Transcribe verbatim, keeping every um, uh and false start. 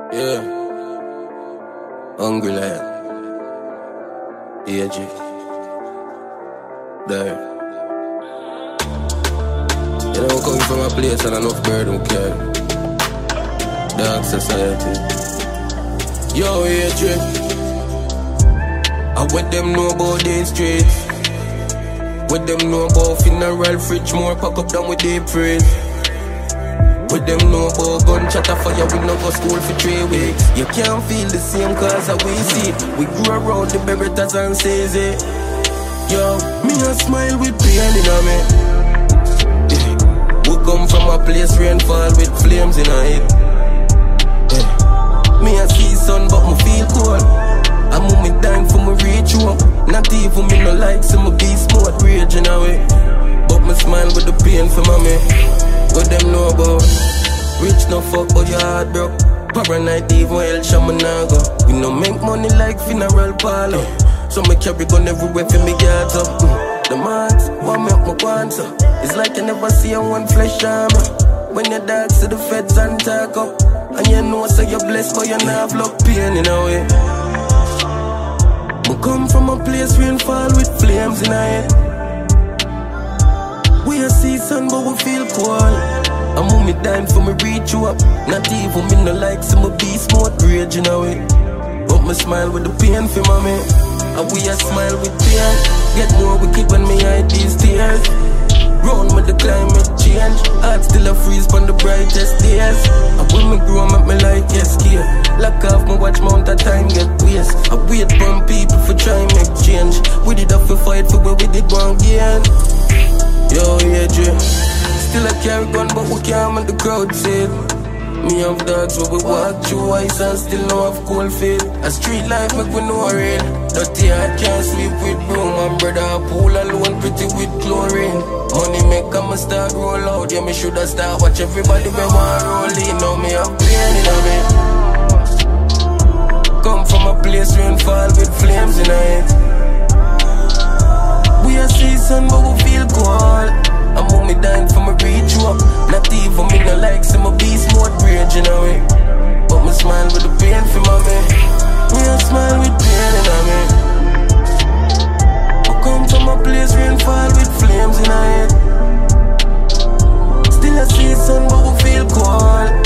Yeah. Hungry like A G. There. You know, coming from a place and enough bird don't care. Dark society. Yo, A G. I what them know about these streets. What them know about funeral fridge more pack up down with deep freeze. What them know about gunshot a fire, we no go school for three weeks. You can't feel the same cause that we see. We grew around the Berettas and says it. Yo, me a smile with pain in me. Yeah. We come from a place rainfall with flames in our head. Yeah. Me a see sun but me feel cold. I'm on me dying for me reach home. Not even me no like so me be smart raging away. But me smile with the pain for mommy. What them know about? Rich no fuck but your heart broke. Paranoid even hell shaman nah go. We no make money like funeral parlor. So me carry gun everywhere for me guards up. mm. The marks, one make my guans up. It's like you never see a one flesh armor. When your dog see the feds and talk up. And you know so you're blessed but you not have luck pain in a way. We come from a place rainfall with flames in our head. We a see sun but we feel cold. I'm on me dying for me reach you up. Not even me no like so me be smart raging away. But me smile with the pain for mommy. And we a smile with pain. Get more wicked when me hide these tears. Round with the climate change. Heart still a freeze from the brightest days. And when me grow make me like yes care. Lock off my watch mount a time get waste. I wait from people for try make change. We did have to fight for where we did one gain. Yo, yeah, J. Still a carry gun, but we can't make the crowd see it. Me have dogs where we walk through ice and still know have cold feet. A street life make we know real. Dirty heart can't sleep with broom. And brother a pool alone pretty with chlorine. Money make a start roll out. Yeah, me shoulda start watch everybody me want roll in. Now me have pain in me. Come from a place rainfall with flames in it. We a season but we feel cold. I'm on me dying for me reach you up. Not even me no like so me be smart raging away. But me smile with the pain for mommy. Me a smile with pain in me. I come from a place rainfall with flames in our head. Still a season but we feel cold.